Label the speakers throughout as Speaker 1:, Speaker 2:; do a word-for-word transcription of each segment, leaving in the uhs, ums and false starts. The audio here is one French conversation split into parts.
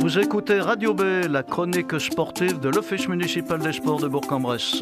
Speaker 1: Vous écoutez Radio B, la chronique sportive de l'Office municipal des sports de Bourg-en-Bresse.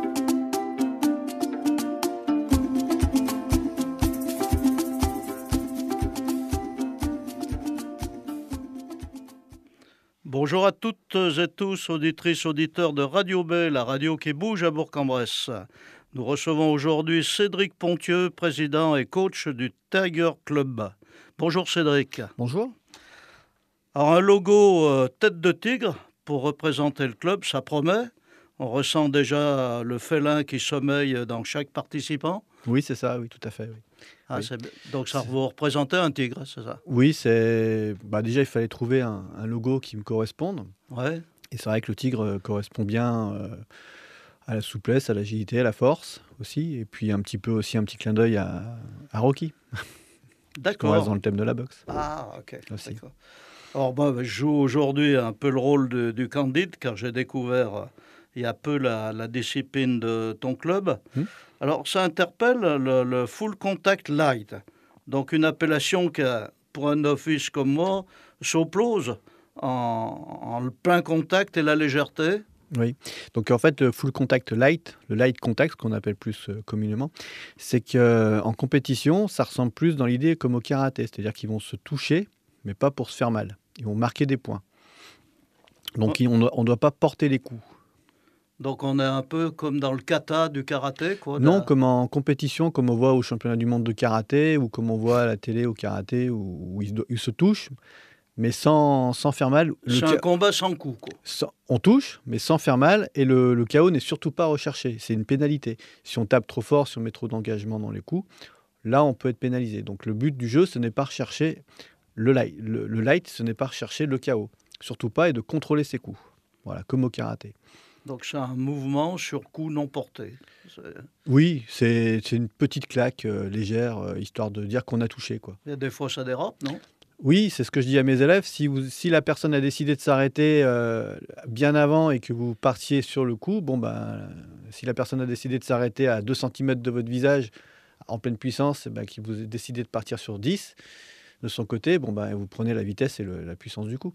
Speaker 1: Bonjour à toutes et tous, auditrices, auditeurs de Radio B, la radio qui bouge à Bourg-en-Bresse. Nous recevons aujourd'hui Cédric Pontieux, président et coach du Tiger Club. Bonjour Cédric.
Speaker 2: Bonjour.
Speaker 1: Alors un logo euh, tête de tigre pour représenter le club, ça promet. On ressent déjà le félin qui sommeille dans chaque participant.
Speaker 2: Oui, c'est ça, oui, tout à fait. Oui.
Speaker 1: Ah,
Speaker 2: oui.
Speaker 1: c'est... Donc ça vous représentez un tigre, c'est ça?
Speaker 2: Oui, c'est. Bah, déjà, il fallait trouver un, un logo qui me corresponde.
Speaker 1: Ouais.
Speaker 2: Et c'est vrai que le tigre correspond bien euh, à la souplesse, à l'agilité, à la force aussi. Et puis un petit peu aussi un petit clin d'œil à, à Rocky.
Speaker 1: D'accord.
Speaker 2: On reste dans le thème de la boxe.
Speaker 1: Ah, ok.
Speaker 2: Aussi.
Speaker 1: D'accord. Alors, moi, je joue aujourd'hui un peu le rôle de, du candide, car j'ai découvert euh, il y a peu la, la discipline de ton club.
Speaker 2: Hmm.
Speaker 1: Alors, ça interpelle le, le full contact light. Donc, une appellation qui, a, pour un office comme moi, s'oppose en, en le plein contact et la légèreté.
Speaker 2: Oui, donc en fait, le full contact light, le light contact, ce qu'on appelle plus euh, communément, c'est qu'en compétition, ça ressemble plus dans l'idée comme au karaté, c'est-à-dire qu'ils vont se toucher, mais pas pour se faire mal. Ils vont marquer des points. Donc, oh. on ne doit pas porter les coups.
Speaker 1: Donc, on est un peu comme dans le kata du karaté, quoi.
Speaker 2: Non,
Speaker 1: la...
Speaker 2: comme en compétition, comme on voit au championnat du monde de karaté, ou comme on voit à la télé au karaté, où, où ils, ils se touchent, mais sans, sans faire mal.
Speaker 1: C'est le un ca... combat sans coup, quoi.
Speaker 2: Sans, on touche, mais sans faire mal, et le, le K O n'est surtout pas recherché. C'est une pénalité. Si on tape trop fort, si on met trop d'engagement dans les coups, là, on peut être pénalisé. Donc, le but du jeu, ce n'est pas rechercher le light. Le, le light, ce n'est pas rechercher le K O. Surtout pas, et de contrôler ses coups. Voilà, comme au karaté.
Speaker 1: Donc, c'est un mouvement sur coup non porté. C'est...
Speaker 2: Oui, c'est, c'est une petite claque euh, légère, euh, histoire de dire qu'on a touché, quoi.
Speaker 1: Et des fois, ça dérape, non ?
Speaker 2: Oui, c'est ce que je dis à mes élèves. Si, vous, si la personne a décidé de s'arrêter euh, bien avant et que vous partiez sur le coup, bon ben, si la personne a décidé de s'arrêter à deux centimètres de votre visage en pleine puissance, ben, qui vous a décidé de partir sur dix, de son côté, bon ben, vous prenez la vitesse et le, la puissance du coup.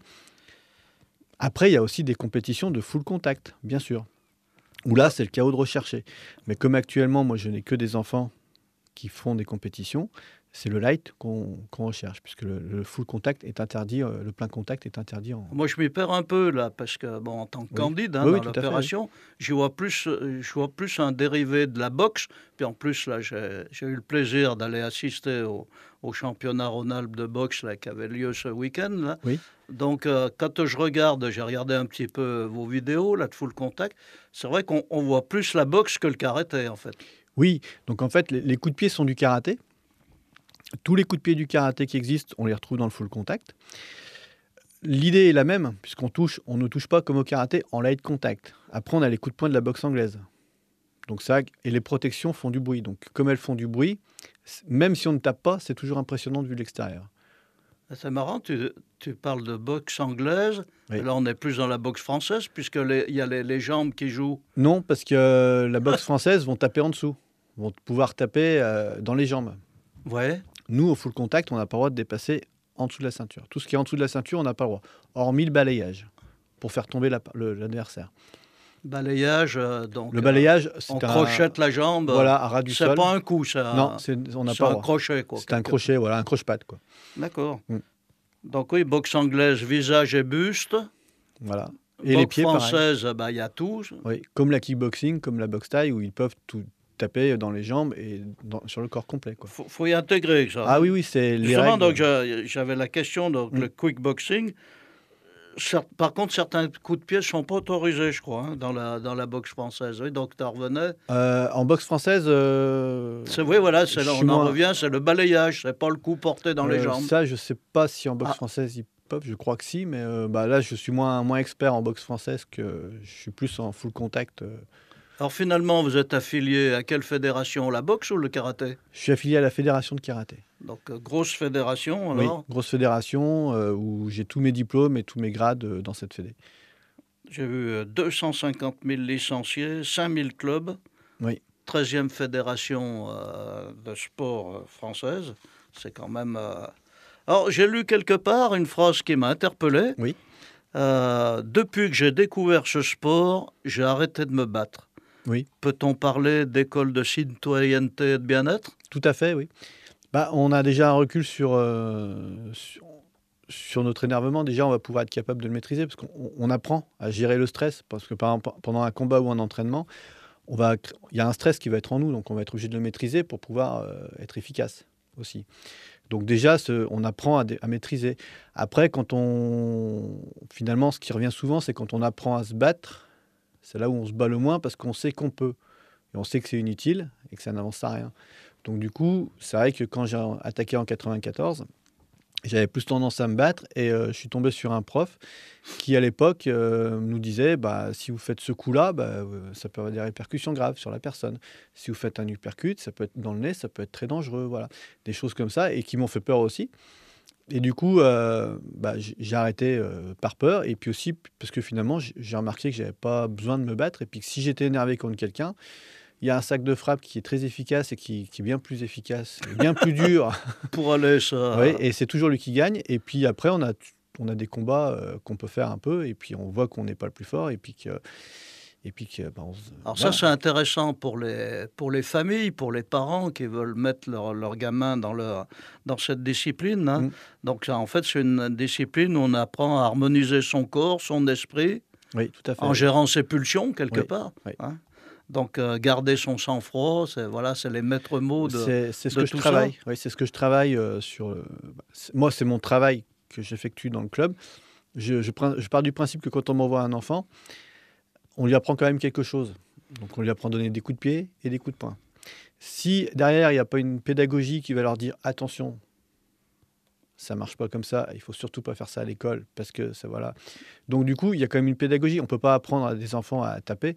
Speaker 2: Après, il y a aussi des compétitions de full contact, bien sûr, où là, c'est le K O de rechercher. Mais comme actuellement, moi, je n'ai que des enfants qui font des compétitions, c'est le light qu'on, qu'on recherche, puisque le, le full contact est interdit, euh, le plein contact est interdit. En...
Speaker 1: Moi, je m'y perds un peu, là, parce que, bon, en tant que oui. candide, hein,
Speaker 2: oui, oui,
Speaker 1: dans l'opération, fait, oui. je, vois plus, je vois plus un dérivé de la boxe. Puis en plus, là, j'ai, j'ai eu le plaisir d'aller assister au, au championnat Rhône-Alpes de boxe là, qui avait lieu ce week-end. Là.
Speaker 2: Oui.
Speaker 1: Donc, euh, quand je regarde, j'ai regardé un petit peu vos vidéos là, de full contact, c'est vrai qu'on on voit plus la boxe que le karaté, en fait.
Speaker 2: Oui, donc en fait, les, les coups de pied sont du karaté. Tous les coups de pied du karaté qui existent, on les retrouve dans le full contact. L'idée est la même, puisqu'on touche, on ne touche pas comme au karaté en light contact. Après, on a les coups de poing de la boxe anglaise. Donc ça, et les protections font du bruit. Donc comme elles font du bruit, même si on ne tape pas, c'est toujours impressionnant vu de l'extérieur.
Speaker 1: C'est marrant, tu, tu parles de boxe anglaise. Oui. Là, on est plus dans la boxe française, puisqu'il y a les, les jambes qui jouent.
Speaker 2: Non, parce que euh, la boxe française vont taper en dessous, vont pouvoir taper euh, dans les jambes.
Speaker 1: Ouais.
Speaker 2: Nous, au full contact, on n'a pas le droit de dépasser en dessous de la ceinture. Tout ce qui est en dessous de la ceinture, on n'a pas le droit. Hormis le balayage, pour faire tomber la, le, l'adversaire.
Speaker 1: Balayage, euh, donc...
Speaker 2: Le balayage, c'est
Speaker 1: on
Speaker 2: un...
Speaker 1: crochette la jambe.
Speaker 2: Voilà, à ras du
Speaker 1: c'est
Speaker 2: sol.
Speaker 1: C'est pas un coup, ça.
Speaker 2: Non, c'est, on n'a
Speaker 1: c'est
Speaker 2: pas
Speaker 1: un
Speaker 2: droit.
Speaker 1: crochet, quoi.
Speaker 2: C'est un crochet, voilà, un croche-patte, quoi.
Speaker 1: D'accord. Mm. Donc oui, boxe anglaise, visage et buste.
Speaker 2: Voilà.
Speaker 1: Et boxe les pieds, française, il bah, y a tout.
Speaker 2: Oui, comme la kickboxing, comme la boxe thaï, où ils peuvent tout taper dans les jambes et dans, sur le corps complet. Il
Speaker 1: faut, faut y intégrer ça.
Speaker 2: Ah oui, oui, c'est les
Speaker 1: Justement,
Speaker 2: règles.
Speaker 1: donc, j'avais la question, donc, mm. le quickboxing. Par contre, certains coups de pied ne sont pas autorisés, je crois, hein, dans, la, dans la boxe française. Oui, donc, tu en revenais.
Speaker 2: Euh, en boxe française. Euh,
Speaker 1: c'est, oui, voilà, c'est là, on
Speaker 2: moins...
Speaker 1: en revient, c'est le balayage, c'est pas le coup porté dans
Speaker 2: euh,
Speaker 1: les jambes.
Speaker 2: Ça, je ne sais pas si en boxe
Speaker 1: ah.
Speaker 2: française ils peuvent, je crois que si, mais euh, bah, là, je suis moins, moins expert en boxe française que je suis plus en full contact. Euh...
Speaker 1: Alors, finalement, vous êtes affilié à quelle fédération, la boxe ou le karaté?
Speaker 2: Je suis affilié à la fédération de karaté.
Speaker 1: Donc, euh, grosse fédération, alors?
Speaker 2: Oui, grosse fédération euh, où j'ai tous mes diplômes et tous mes grades euh, dans cette fédé.
Speaker 1: J'ai vu euh, deux cent cinquante mille licenciés, cinq mille clubs,
Speaker 2: oui.
Speaker 1: treizième fédération euh, de sport euh, française. C'est quand même... Euh... Alors, j'ai lu quelque part une phrase qui m'a interpellé.
Speaker 2: Oui.
Speaker 1: Euh, depuis que j'ai découvert ce sport, j'ai arrêté de me battre.
Speaker 2: Oui.
Speaker 1: Peut-on parler d'école de citoyenneté et de bien-être?
Speaker 2: Tout à fait, oui. Bah, on a déjà un recul sur, euh, sur, sur notre énervement. Déjà, on va pouvoir être capable de le maîtriser parce qu'on on apprend à gérer le stress. Parce que, par exemple, pendant un combat ou un entraînement, on va, il y a un stress qui va être en nous, donc on va être obligé de le maîtriser pour pouvoir euh, être efficace aussi. Donc déjà, ce, on apprend à, à maîtriser. Après, quand on... Finalement, ce qui revient souvent, c'est quand on apprend à se battre, c'est là où on se bat le moins parce qu'on sait qu'on peut. Et on sait que c'est inutile et que ça n'avance à rien. Donc du coup, c'est vrai que quand j'ai attaqué en quatre-vingt-quatorze, j'avais plus tendance à me battre et euh, je suis tombé sur un prof qui, à l'époque, euh, nous disait bah, si vous faites ce coup-là, bah, euh, ça peut avoir des répercussions graves sur la personne. Si vous faites un uppercut, ça peut être dans le nez, ça peut être très dangereux. Voilà. Des choses comme ça et qui m'ont fait peur aussi. Et du coup, euh, bah, j'ai arrêté euh, par peur et puis aussi parce que finalement, j'ai remarqué que je n'avais pas besoin de me battre et puis que si j'étais énervé contre quelqu'un, il y a un sac de frappe qui est très efficace et qui, qui est bien plus efficace, et bien plus dur.
Speaker 1: Pour aller ça.
Speaker 2: Oui, et c'est toujours lui qui gagne. Et puis après, on a, on a des combats euh, qu'on peut faire un peu, et puis on voit qu'on n'est pas le plus fort, et puis que, et puis que, bah, on se-
Speaker 1: Alors
Speaker 2: voilà.
Speaker 1: ça, c'est intéressant pour les, pour les familles, pour les parents qui veulent mettre leur, leur gamin dans, leur, dans cette discipline, hein.
Speaker 2: Mm.
Speaker 1: Donc ça, en fait, c'est une discipline où on apprend à harmoniser son corps, son esprit,
Speaker 2: Oui, tout à fait.
Speaker 1: en
Speaker 2: oui.
Speaker 1: gérant ses pulsions, quelque
Speaker 2: Oui,
Speaker 1: part,
Speaker 2: oui.
Speaker 1: hein. Donc euh, garder son sang-froid, c'est voilà, c'est les maîtres mots de,
Speaker 2: C'est c'est ce
Speaker 1: de
Speaker 2: que je
Speaker 1: tout ça.
Speaker 2: travaille. Oui, c'est ce que je travaille euh, sur. le- bah, c'est- moi, c'est mon travail que j'effectue dans le club. Je, je, prin- je pars du principe que quand on m'envoie un enfant, on lui apprend quand même quelque chose. Donc, on lui apprend à donner des coups de pied et des coups de poing. Si derrière, il n'y a pas une pédagogie qui va leur dire attention, ça marche pas comme ça, il faut surtout pas faire ça à l'école parce que ça voilà. Donc du coup, il y a quand même une pédagogie. On peut pas apprendre à des enfants à taper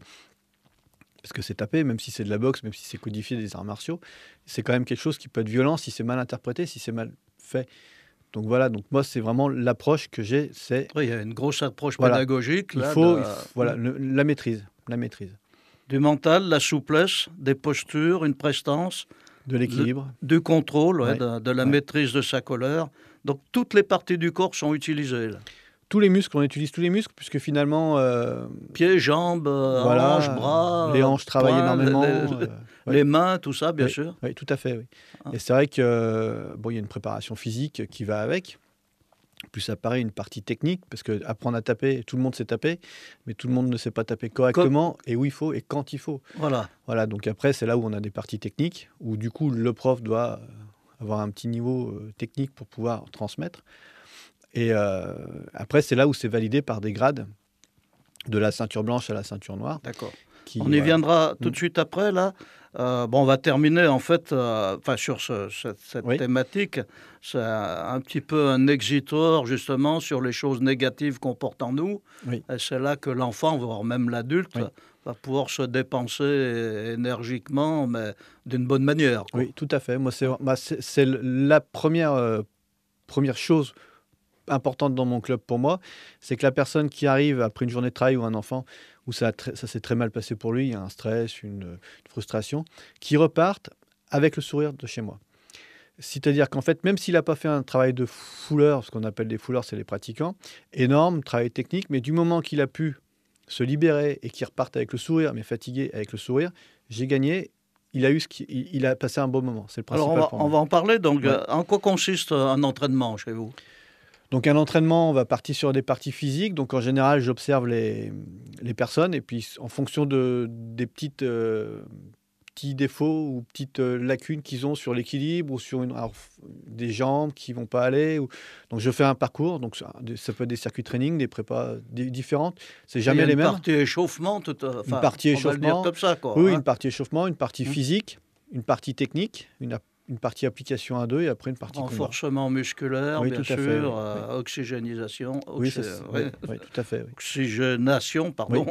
Speaker 2: parce que c'est taper, même si c'est de la boxe, même si c'est codifié des arts martiaux, c'est quand même quelque chose qui peut être violent si c'est mal interprété, si c'est mal fait. Donc voilà. Donc moi, c'est vraiment l'approche que j'ai. C'est
Speaker 1: Oui, il y a une grosse approche
Speaker 2: voilà,
Speaker 1: pédagogique
Speaker 2: il
Speaker 1: là,
Speaker 2: faut,
Speaker 1: de-
Speaker 2: il faut- voilà le- la maîtrise, la maîtrise
Speaker 1: du mental, la souplesse, des postures, une prestance,
Speaker 2: de
Speaker 1: le-
Speaker 2: l'équilibre.
Speaker 1: du contrôle, ouais,
Speaker 2: Ouais,
Speaker 1: de, de la
Speaker 2: ouais.
Speaker 1: maîtrise de sa colère. Donc toutes les parties du corps sont utilisées, là.
Speaker 2: Tous les muscles, on utilise tous les muscles puisque finalement, euh,
Speaker 1: Pieds, jambes, euh, hanches,
Speaker 2: voilà,
Speaker 1: bras,
Speaker 2: les
Speaker 1: euh,
Speaker 2: hanches travaillent
Speaker 1: poings, les,
Speaker 2: énormément.
Speaker 1: les-
Speaker 2: euh, ouais.
Speaker 1: les mains, tout ça, bien
Speaker 2: Oui,
Speaker 1: sûr.
Speaker 2: oui, tout à fait, oui.
Speaker 1: Hein.
Speaker 2: Et c'est vrai que euh, bon, il y a une préparation physique qui va avec. Plus ça paraît une partie technique, parce que apprendre à taper, tout le monde sait taper, mais tout le monde ne sait pas taper correctement et où il faut et quand il faut.
Speaker 1: Voilà.
Speaker 2: Voilà, donc après, c'est là où on a des parties techniques, où du coup, le prof doit euh, avoir un petit niveau euh, technique pour pouvoir transmettre. Et euh, après, c'est là où c'est validé par des grades, de la ceinture blanche à la ceinture noire.
Speaker 1: D'accord.
Speaker 2: Qui,
Speaker 1: On y
Speaker 2: voilà.
Speaker 1: viendra tout
Speaker 2: Mm.
Speaker 1: de suite après, là. Euh, bon, on va terminer, en fait, euh, enfin, sur ce- cette, cette
Speaker 2: Oui.
Speaker 1: thématique. C'est un, un petit peu un exitoire, justement, sur les choses négatives qu'on porte en nous.
Speaker 2: Oui.
Speaker 1: Et c'est là que l'enfant, voire même l'adulte,
Speaker 2: Oui.
Speaker 1: va pouvoir se dépenser énergiquement, mais d'une bonne manière, quoi.
Speaker 2: Oui, tout à fait. Moi, c'est bah, c'est- c'est la première, euh, première chose importante dans mon club pour moi, c'est que la personne qui arrive après une journée de travail ou un enfant où ça, a très- ça s'est très mal passé pour lui, il y a un stress, une, une frustration, qui repartent avec le sourire de chez moi. C'est-à-dire qu'en fait, même s'il n'a pas fait un travail de fouleur, ce qu'on appelle des fouleurs, c'est les pratiquants, énorme, travail technique, mais du moment qu'il a pu se libérer et qu'il reparte avec le sourire, mais fatigué avec le sourire, j'ai gagné. Il a, eu ce qui, il, il a passé un bon moment. C'est le
Speaker 1: Alors,
Speaker 2: principal
Speaker 1: on va,
Speaker 2: pour
Speaker 1: on
Speaker 2: moi.
Speaker 1: va en parler. Donc,
Speaker 2: Ouais.
Speaker 1: euh, en quoi consiste un entraînement chez vous?
Speaker 2: Donc un entraînement, on va partir sur des parties physiques. Donc en général, j'observe les, les personnes et puis en fonction de, des petites, euh, petits défauts ou petites euh, lacunes qu'ils ont sur l'équilibre ou sur une, alors, des jambes qui vont pas aller. Ou... Donc je fais un parcours. Donc ça, ça peut être des circuits training, des prépas des, différentes. C'est jamais
Speaker 1: Il y a
Speaker 2: les
Speaker 1: une
Speaker 2: mêmes.
Speaker 1: partie échauffement, tout, euh, enfin,
Speaker 2: Une partie
Speaker 1: on va le dire
Speaker 2: échauffement.
Speaker 1: comme ça, quoi,
Speaker 2: Oui,
Speaker 1: hein.
Speaker 2: une partie échauffement, une partie
Speaker 1: Hum.
Speaker 2: physique, une partie technique, une, une partie application à deux et après une partie combat.
Speaker 1: Renforcement musculaire,
Speaker 2: Oui,
Speaker 1: bien
Speaker 2: tout à
Speaker 1: sûr,
Speaker 2: fait, oui,
Speaker 1: euh,
Speaker 2: oui.
Speaker 1: oxygénisation,
Speaker 2: Oui,
Speaker 1: oxy-
Speaker 2: c'est-
Speaker 1: ouais,
Speaker 2: oui, oui, tout à fait. Oui.
Speaker 1: oxygénation, pardon.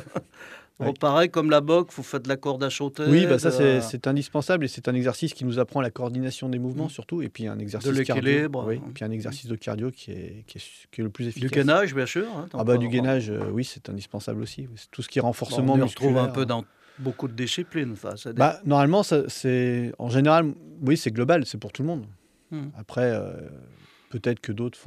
Speaker 1: Bon,
Speaker 2: Oui.
Speaker 1: pareil comme la boxe, vous faites de la corde à sauter,
Speaker 2: Oui, bah ça
Speaker 1: de,
Speaker 2: c'est c'est indispensable et c'est un exercice qui nous apprend la coordination des mouvements
Speaker 1: Mm.
Speaker 2: surtout et puis un exercice
Speaker 1: de
Speaker 2: cardio.
Speaker 1: l'équilibre.
Speaker 2: Oui, puis un exercice de cardio qui est, qui est, qui est le plus
Speaker 1: Du
Speaker 2: efficace.
Speaker 1: gainage, bien sûr, hein,
Speaker 2: Ah bah
Speaker 1: donc,
Speaker 2: du
Speaker 1: on-
Speaker 2: gainage, euh, oui, c'est indispensable aussi. C'est tout ce qui est
Speaker 1: bon,
Speaker 2: renforcement
Speaker 1: on y
Speaker 2: musculaire.
Speaker 1: retrouve un peu dans beaucoup de disciplines. Enfin, c'est des-
Speaker 2: Bah normalement, ça, c'est en général, oui, c'est global, c'est pour tout le monde.
Speaker 1: Mm.
Speaker 2: Après, euh, peut-être que d'autres font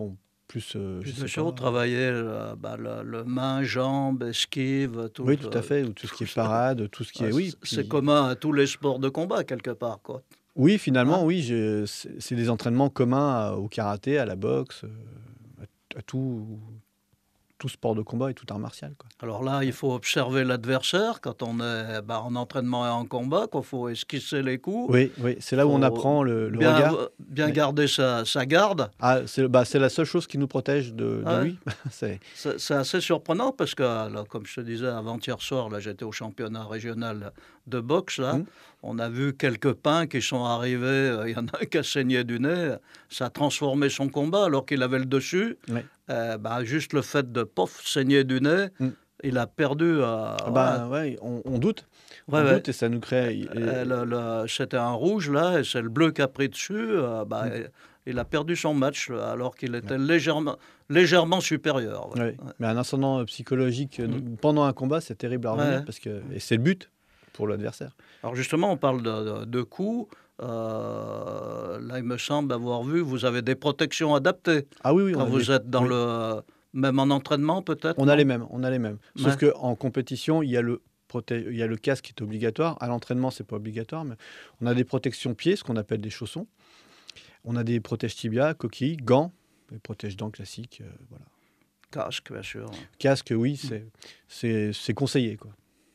Speaker 2: plus, euh,
Speaker 1: Puis
Speaker 2: je
Speaker 1: bien
Speaker 2: sais
Speaker 1: sûr,
Speaker 2: pas.
Speaker 1: travailler le, bah, le, le main, jambes, esquive, tout.
Speaker 2: Oui, tout à
Speaker 1: le-
Speaker 2: fait. Ou tout ce
Speaker 1: tout
Speaker 2: qui est
Speaker 1: ça.
Speaker 2: parade, tout ce qui
Speaker 1: Ouais,
Speaker 2: est. Oui,
Speaker 1: c'est c'est
Speaker 2: puis.
Speaker 1: commun à tous les sports de combat, quelque part, quoi.
Speaker 2: Oui, finalement,
Speaker 1: Hein?
Speaker 2: oui, je- c'est c'est des entraînements communs à- au karaté, à la boxe, euh, à, à tout, tout sport de combat et tout art martial, quoi.
Speaker 1: Alors là, il faut observer l'adversaire quand on est bah, en entraînement et en combat, qu'il faut esquisser les coups,
Speaker 2: Oui, oui, c'est là où on
Speaker 1: faut
Speaker 2: apprend le, le
Speaker 1: bien,
Speaker 2: regard.
Speaker 1: avo- bien
Speaker 2: Oui.
Speaker 1: garder sa, sa garde.
Speaker 2: Ah, c'est bah, c'est la seule chose qui nous protège de, de
Speaker 1: Ouais.
Speaker 2: lui. C'est
Speaker 1: C'est c'est assez surprenant parce que, là, comme je te disais avant-hier soir, là, j'étais au championnat régional de boxe. Là,
Speaker 2: Hmm.
Speaker 1: on a vu quelques pins qui sont arrivés. euh, Il y en a un qui a saigné du nez. Ça a transformé son combat alors qu'il avait le dessus.
Speaker 2: Ouais.
Speaker 1: Euh, bah, juste le fait de pof saigner du nez,
Speaker 2: Hmm.
Speaker 1: il a perdu. euh,
Speaker 2: Ah
Speaker 1: voilà.
Speaker 2: bah, ouais, on, on doute.
Speaker 1: Ouais,
Speaker 2: On
Speaker 1: ouais.
Speaker 2: doute et ça nous crée.
Speaker 1: Euh,
Speaker 2: et-
Speaker 1: le- le- C'était un rouge là, et c'est le bleu qui a pris dessus. euh, bah,
Speaker 2: Hmm.
Speaker 1: il a perdu son match là, alors qu'il
Speaker 2: Ouais.
Speaker 1: était légèrement, légèrement supérieur. Ouais.
Speaker 2: Ouais.
Speaker 1: Ouais.
Speaker 2: Mais un ascendant psychologique euh,
Speaker 1: Mm.
Speaker 2: pendant un combat, c'est terrible à revenir
Speaker 1: Ouais.
Speaker 2: parce que et c'est le but pour l'adversaire.
Speaker 1: Alors justement, on parle de, de- de coups. Euh, là, il me semble avoir vu, vous avez des protections adaptées
Speaker 2: Ah oui, oui, on
Speaker 1: quand
Speaker 2: a
Speaker 1: vous
Speaker 2: des-
Speaker 1: êtes dans
Speaker 2: oui.
Speaker 1: le... Même en entraînement, peut-être,
Speaker 2: On a
Speaker 1: non?
Speaker 2: les mêmes, on a les mêmes. Sauf
Speaker 1: Ouais.
Speaker 2: que en compétition, il y a le proté- il y a le casque qui est obligatoire. À l'entraînement, c'est pas obligatoire, mais on a des protections pieds, ce qu'on appelle des chaussons. On a des protèges tibia, coquilles, gants, des protèges dents classiques, euh, voilà.
Speaker 1: Casque, bien sûr.
Speaker 2: Casque, oui, c'est c'est c'est conseillé, quoi.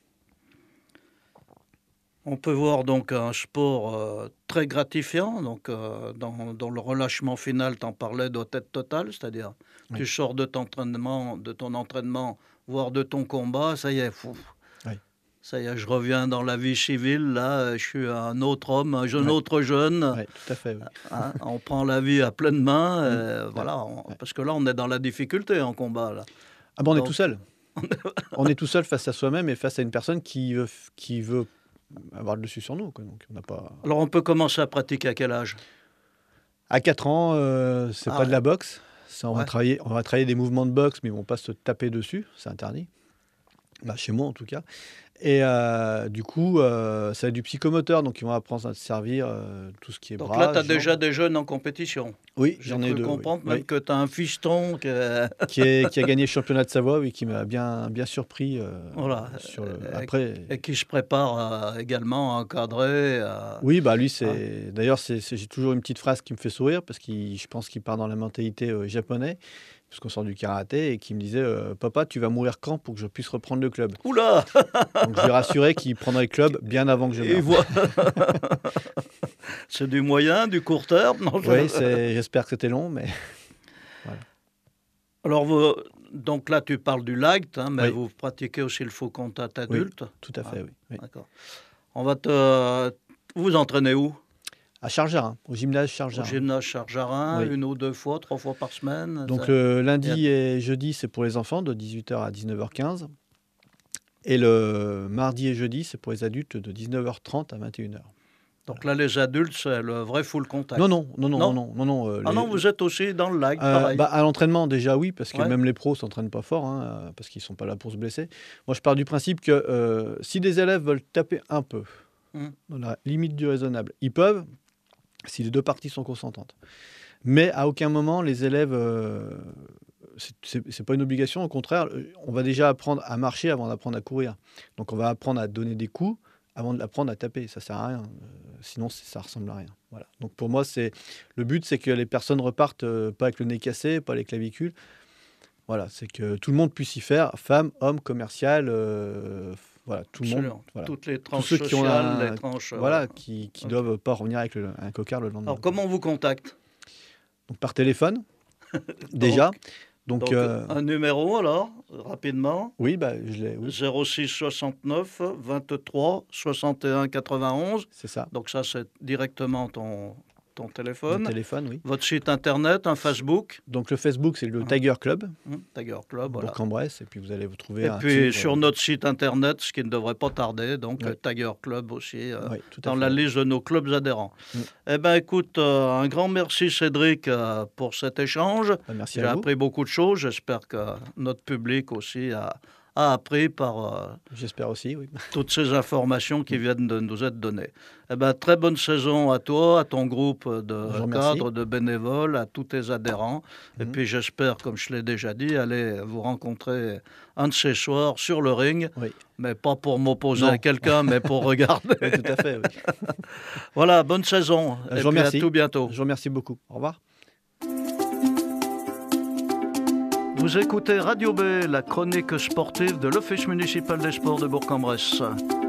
Speaker 1: On peut voir donc un sport euh, très gratifiant, donc euh, dans, dans le relâchement final, t'en parlais, doit être total, c'est-à-dire
Speaker 2: Oui.
Speaker 1: tu sors de ton entraînement, de ton entraînement, voire de ton combat, ça y est, fou,
Speaker 2: Oui.
Speaker 1: ça y est, je reviens dans la vie civile, là, je suis un autre homme, un jeune
Speaker 2: Ouais.
Speaker 1: autre jeune,
Speaker 2: Ouais, tout à fait. Oui.
Speaker 1: hein, on prend la vie à pleine main,
Speaker 2: Mm.
Speaker 1: euh,
Speaker 2: Ouais.
Speaker 1: voilà, on-
Speaker 2: Ouais.
Speaker 1: parce que là, on est dans la difficulté en combat, là.
Speaker 2: Ah ben, on est
Speaker 1: Donc,
Speaker 2: tout seul. On est tout seul face à soi-même et face à une personne qui veut, f- qui veut avoir le dessus sur nous, quoi. Donc on n'a pas.
Speaker 1: alors on peut commencer à pratiquer à quel âge?
Speaker 2: À quatre ans, euh, c'est
Speaker 1: Ah
Speaker 2: pas de
Speaker 1: ouais.
Speaker 2: la boxe. Ça, on va
Speaker 1: Ouais.
Speaker 2: travailler, on va travailler des mouvements de boxe, mais ils vont pas se taper dessus, c'est interdit. Bah, chez moi en tout cas. Et euh, du coup, euh, ça va être du psychomoteur, donc ils vont apprendre à se servir euh, tout ce qui est
Speaker 1: Donc
Speaker 2: bras,
Speaker 1: là, tu as
Speaker 2: jambes.
Speaker 1: déjà des jeunes en compétition.
Speaker 2: Oui,
Speaker 1: J'ai
Speaker 2: j'en ai
Speaker 1: cru
Speaker 2: deux. Oui.
Speaker 1: comprendre même
Speaker 2: Oui.
Speaker 1: que tu as un fiston que...
Speaker 2: Qui, est, qui a gagné le championnat de Savoie, oui, qui m'a bien, bien surpris. euh,
Speaker 1: Voilà.
Speaker 2: sur le...
Speaker 1: Et-
Speaker 2: Après,
Speaker 1: et qui se prépare euh, également à encadrer. à-
Speaker 2: oui, bah lui,
Speaker 1: hein.
Speaker 2: c'est. D'ailleurs, c'est, c'est- j'ai toujours une petite phrase qui me fait sourire parce que je pense qu'il part dans la mentalité euh, japonais, parce qu'on sort du karaté, et qui me disait euh, Papa, tu vas mourir quand pour que je puisse reprendre le club?
Speaker 1: Oula.
Speaker 2: Donc je lui ai rassuré qu'il prendrait le club bien avant que je
Speaker 1: Et
Speaker 2: meure.
Speaker 1: voilà. C'est du moyen, du court terme. Non, je-
Speaker 2: Oui, c'est... j'espère que c'était long, mais.
Speaker 1: Alors, vous- donc là, tu parles du light, hein, mais
Speaker 2: Oui.
Speaker 1: vous pratiquez aussi le faux contact adulte.
Speaker 2: Tout à fait,
Speaker 1: Ah,
Speaker 2: oui. oui.
Speaker 1: D'accord. On va te... Vous entraînez où?
Speaker 2: À Chargerin, au gymnase
Speaker 1: Au
Speaker 2: Chargerin.
Speaker 1: gymnase Chargerin,
Speaker 2: Oui.
Speaker 1: une ou deux fois, trois fois par semaine?
Speaker 2: Donc
Speaker 1: ça-
Speaker 2: le lundi et jeudi, c'est pour les enfants de dix-huit heures à dix-neuf heures quinze. Et le mardi et jeudi, c'est pour les adultes de dix-neuf heures trente à vingt et une heures.
Speaker 1: Donc là, les adultes, c'est le vrai full contact.
Speaker 2: Non, non, non, non,
Speaker 1: Non
Speaker 2: non, non, non. euh,
Speaker 1: Ah
Speaker 2: les-
Speaker 1: non, vous êtes aussi dans le light,
Speaker 2: Euh,
Speaker 1: pareil.
Speaker 2: bah, à l'entraînement, déjà, oui, parce que
Speaker 1: Ouais.
Speaker 2: même les pros ne s'entraînent pas fort, hein, euh, parce qu'ils ne sont pas là pour se blesser. Moi, je pars du principe que euh, si des élèves veulent taper un peu,
Speaker 1: Mm.
Speaker 2: dans la limite du raisonnable, ils peuvent, si les deux parties sont consentantes. Mais à aucun moment, les élèves, euh, c'est- c'est c'est pas une obligation, au contraire, euh, on va déjà apprendre à marcher avant d'apprendre à courir. Donc, on va apprendre à donner des coups avant d'apprendre à taper. Ça sert à rien. Euh, sinon, c'est- ça ressemble à rien. Voilà. Donc, pour moi, c'est le but, c'est que les personnes repartent euh, pas avec le nez cassé, pas les clavicules. Voilà, c'est que tout le monde puisse y faire, femmes, hommes, commercial, euh, f- voilà, tout le monde.
Speaker 1: Absolument.
Speaker 2: Voilà.
Speaker 1: Toutes les
Speaker 2: Tous
Speaker 1: tranches
Speaker 2: ceux qui ont
Speaker 1: sociales,
Speaker 2: un-
Speaker 1: les tranches... euh,
Speaker 2: Voilà, qui ne
Speaker 1: Ok.
Speaker 2: doivent pas revenir avec le- un cocard le lendemain.
Speaker 1: Alors, comment on vous contacte?
Speaker 2: Donc, par téléphone, déjà. Donc,
Speaker 1: Donc,
Speaker 2: euh,
Speaker 1: un numéro, alors, rapidement.
Speaker 2: oui, bah, je l'ai, oui,
Speaker 1: zéro six soixante-neuf vingt-trois soixante et un quatre-vingt-onze.
Speaker 2: c'est ça.
Speaker 1: Donc ça, c'est directement ton, ton
Speaker 2: Mon
Speaker 1: téléphone.
Speaker 2: téléphone, oui.
Speaker 1: Votre site internet, un Facebook,
Speaker 2: Donc, le Facebook, c'est le
Speaker 1: Ah.
Speaker 2: Tiger Club,
Speaker 1: hein, Tiger Club, voilà.
Speaker 2: Bourg-en-Bresse, et puis vous allez vous trouver
Speaker 1: Et
Speaker 2: un
Speaker 1: puis
Speaker 2: tigre,
Speaker 1: sur
Speaker 2: euh,
Speaker 1: notre site internet, ce qui ne devrait pas tarder, donc
Speaker 2: Ouais.
Speaker 1: le Tiger Club aussi, euh,
Speaker 2: oui, tout à
Speaker 1: dans
Speaker 2: fait.
Speaker 1: la liste de nos clubs adhérents.
Speaker 2: Mm.
Speaker 1: Eh bien, écoute, euh, un grand merci Cédric euh, pour cet écge.
Speaker 2: Bah, merci
Speaker 1: J'ai
Speaker 2: à vous.
Speaker 1: appris beaucoup de choses. J'espère que notre public aussi a, a appris par euh,
Speaker 2: J'espère aussi, oui.
Speaker 1: toutes ces informations qui viennent de nous être données. Eh ben, très bonne saison à toi, à ton groupe
Speaker 2: Je
Speaker 1: de
Speaker 2: vous remercie.
Speaker 1: cadres, de bénévoles, à tous tes adhérents. Et
Speaker 2: Mhm.
Speaker 1: puis j'espère, comme je l'ai déjà dit, aller vous rencontrer un de ces soirs sur le ring,
Speaker 2: Oui,
Speaker 1: mais pas pour m'opposer
Speaker 2: Non.
Speaker 1: à quelqu'un, mais pour regarder.
Speaker 2: oui, tout à fait, oui.
Speaker 1: Voilà, bonne saison.
Speaker 2: Je
Speaker 1: Et
Speaker 2: vous
Speaker 1: puis à
Speaker 2: remercie.
Speaker 1: tout bientôt.
Speaker 2: Je vous remercie beaucoup. Au revoir.
Speaker 1: Vous écoutez Radio B, la chronique sportive de l'Office municipal des sports de Bourg-en-Bresse.